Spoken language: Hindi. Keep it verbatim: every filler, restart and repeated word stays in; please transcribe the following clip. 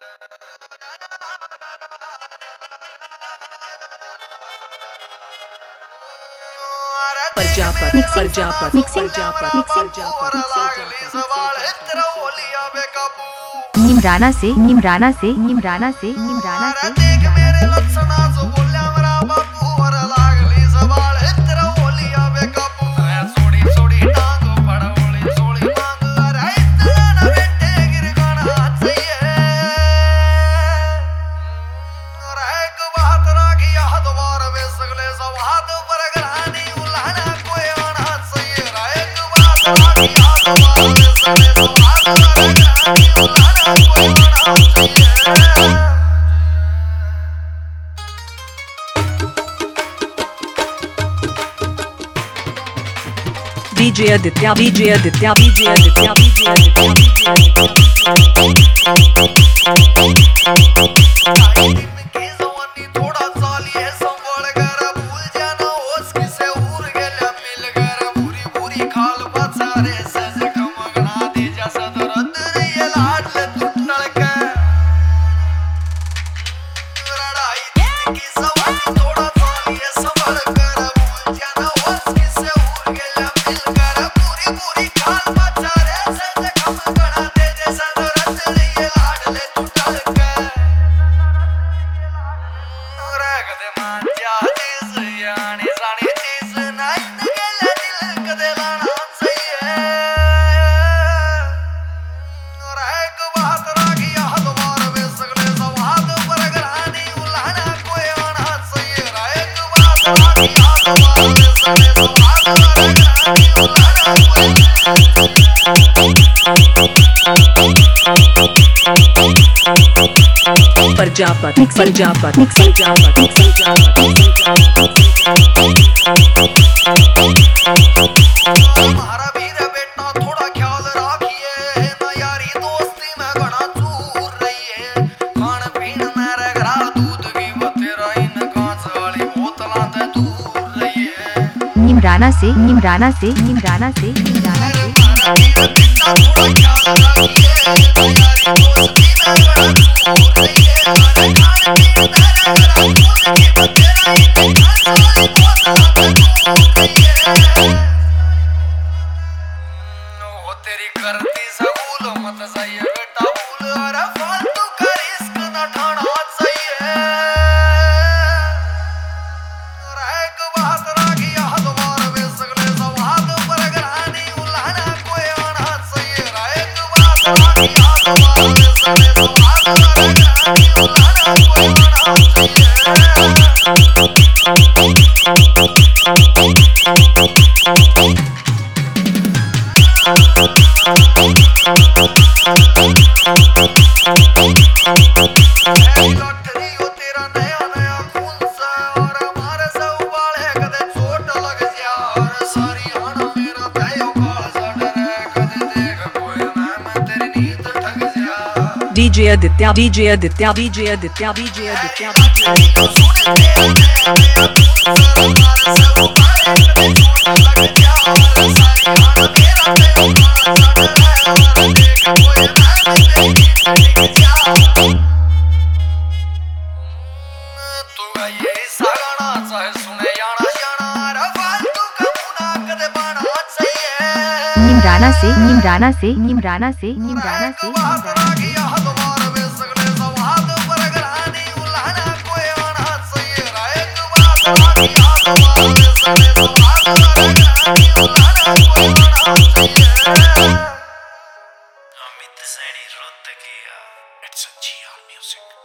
प्रजापति प्रजापति निमराना से निमराना से निमराना से निमराना से DJ Aditya DJ Aditya DJ Aditya DJ Aditya Prajapati Prajapati Prajapati हमारा वीर बेटा थोड़ा ख्याल रखिए ना यारी दोस्ती में घना चूर रही है खान पीन मेरे घर दूध की बतेरा इन कांच वाली बोतलां ते दूर रही है निमराना से निमराना से निमराना से निमराना से तेरी करती सकूल मत सही है बेटा भूल अरे फालतू का रिस्क न ठाना सही है और एक बात रागी याद बार वे सगले सवाद पर घरानी उलाना कोई आना सही है एक बात रागी याद बार वे सगले सवाद पर घरानी उलाना कोई DJ Aditya DJ Aditya DJ Aditya DJ Aditya Neemrana से निमराना से निमराना से निमराना से Amit Sani wrote the It's a G R music.